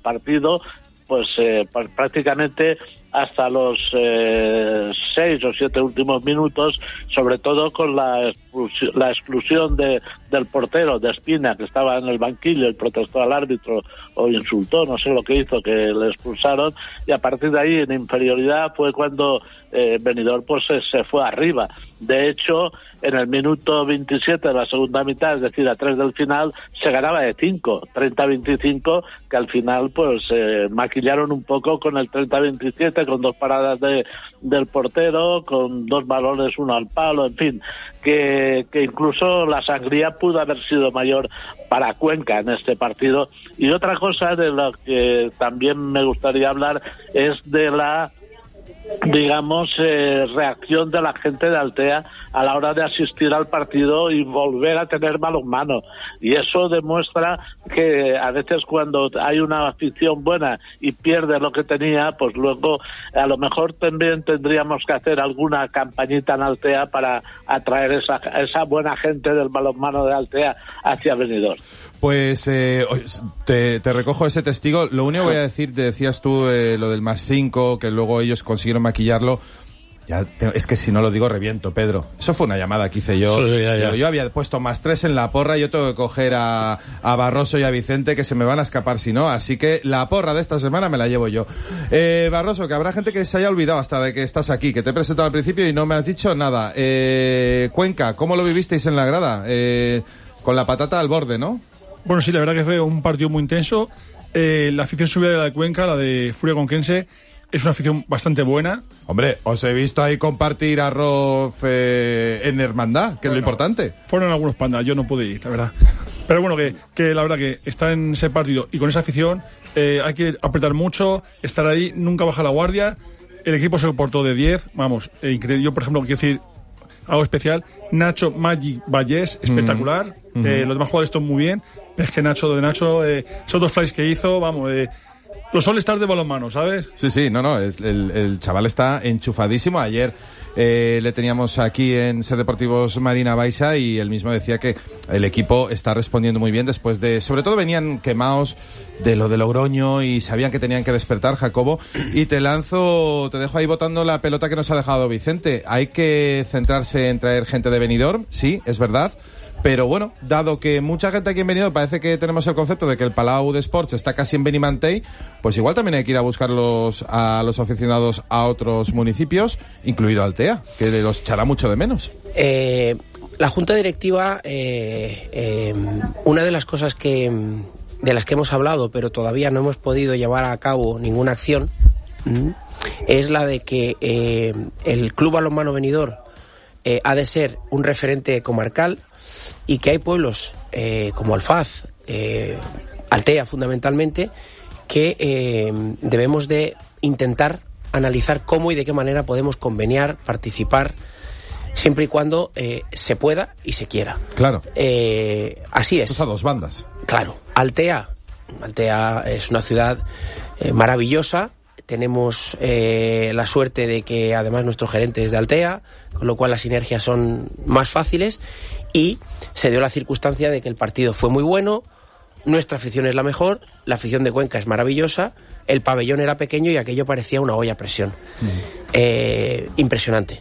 partido, pues prácticamente hasta los 6 o 7 últimos minutos, sobre todo con la exclusión del portero de Espina, que estaba en el banquillo y protestó al árbitro o insultó, no sé lo que hizo, que le expulsaron, y a partir de ahí en inferioridad fue cuando Benidorm pues se fue arriba. De hecho, en el minuto 27 de la segunda mitad, es decir, a 3 del final, se ganaba de 5, 30-25, que al final pues maquillaron un poco con el 30-27, con 2 paradas del portero, con 2 balones, uno al palo, en fin, que incluso la sangría pudo haber sido mayor para Cuenca en este partido. Y otra cosa de la que también me gustaría hablar es de la, digamos, reacción de la gente de Altea a la hora de asistir al partido y volver a tener balonmano. Y eso demuestra que a veces cuando hay una afición buena y pierde lo que tenía, pues luego a lo mejor también tendríamos que hacer alguna campañita en Altea para atraer esa buena gente del balonmano de Altea hacia Benidorm. Pues te recojo ese testigo. Lo único que voy a decir, te decías tú lo del +5, que luego ellos consiguieron maquillarlo. Es que si no lo digo reviento, Pedro. Eso fue una llamada que hice yo. Sí, ya. Yo había puesto +3 en la porra y yo tengo que coger a Barroso y a Vicente, que se me van a escapar si no. Así que la porra de esta semana me la llevo yo. Barroso, que habrá gente que se haya olvidado hasta de que estás aquí, que te he presentado al principio y no me has dicho nada. Cuenca, ¿cómo lo vivisteis en la grada? Con la patata al borde, ¿no? Bueno, sí, la verdad que fue un partido muy intenso. La afición subida de la de Cuenca, la de Furia Conquense, es una afición bastante buena. Hombre, os he visto ahí compartir arroz en hermandad, que es lo importante. Fueron algunos pandas, yo no pude ir, la verdad. Pero bueno, que la verdad que estar en ese partido y con esa afición hay que apretar mucho, estar ahí, nunca bajar la guardia. El equipo se portó de 10, vamos, increíble. Yo, por ejemplo, quiero decir algo especial, Nacho Magic Vallés, espectacular. Los demás jugadores están muy bien, pero es que Nacho, esos 2 flies que hizo, vamos, los all-stars de balonmano, ¿sabes? Sí, no, el chaval está enchufadísimo. Ayer le teníamos aquí en Ser Deportivos Marina Baixa y él mismo decía que el equipo está respondiendo muy bien después de, sobre todo venían quemados de lo de Logroño y sabían que tenían que despertar, Jacobo, y te dejo ahí botando la pelota que nos ha dejado Vicente. Hay que centrarse en traer gente de Benidorm, sí, es verdad. Pero bueno, dado que mucha gente aquí en Benidorm parece que tenemos el concepto de que el Palau de Sports está casi en Benimantell, pues igual también hay que ir a buscar a los aficionados a otros municipios, incluido Altea, que los echará mucho de menos. La Junta Directiva, una de las cosas de las que hemos hablado, pero todavía no hemos podido llevar a cabo ninguna acción, es la de que el Club Balonmano Benidorm ha de ser un referente comarcal y que hay pueblos como Alfaz, Altea fundamentalmente, que debemos de intentar analizar cómo y de qué manera podemos conveniar, participar, siempre y cuando se pueda y se quiera. Claro. Así es. Pues a 2 bandas. Claro. Altea es una ciudad maravillosa. Tenemos la suerte de que además nuestro gerente es de Altea, con lo cual las sinergias son más fáciles, y se dio la circunstancia de que el partido fue muy bueno, nuestra afición es la mejor, la afición de Cuenca es maravillosa, el pabellón era pequeño y aquello parecía una olla a presión. Impresionante.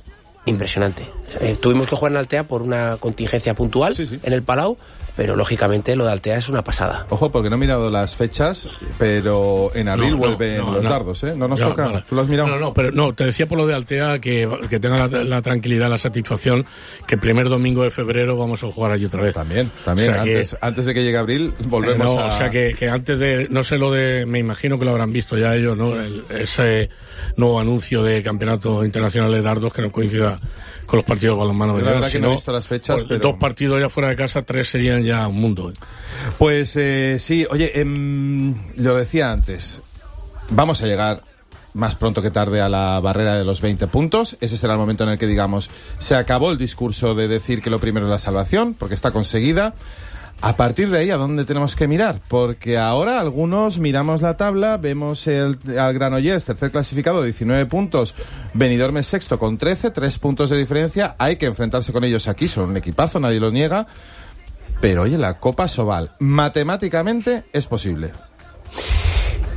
Tuvimos que jugar en Altea por una contingencia puntual, sí. En el Palau, pero lógicamente lo de Altea es una pasada. Ojo, porque no he mirado las fechas, pero en abril vuelven los dardos, ¿eh? No nos toca. Vale. ¿Tú lo has mirado? Pero te decía por lo de Altea que tenga la tranquilidad, la satisfacción, que el primer domingo de febrero vamos a jugar allí otra vez. También. O sea, antes de que llegue abril volvemos a... O sea que antes de, no sé me imagino que lo habrán visto ya ellos, ¿no? Ese nuevo anuncio de campeonato internacional de dardos que no coincida con los partidos de balonmano. La verdad que no he visto las fechas, pero 2 partidos ya fuera de casa, 3 serían ya un mundo. Pues sí, oye, lo decía antes, vamos a llegar más pronto que tarde a la barrera de los 20 puntos. Ese será el momento en el que digamos, se acabó el discurso de decir que lo primero es la salvación, porque está conseguida. A partir de ahí, ¿a dónde tenemos que mirar? Porque ahora algunos miramos la tabla, vemos al Granollers, tercer clasificado, 19 puntos, Benidorm es sexto con 13, 3 puntos de diferencia, hay que enfrentarse con ellos aquí, son un equipazo, nadie lo niega, pero oye, la Copa Sobal, matemáticamente es posible.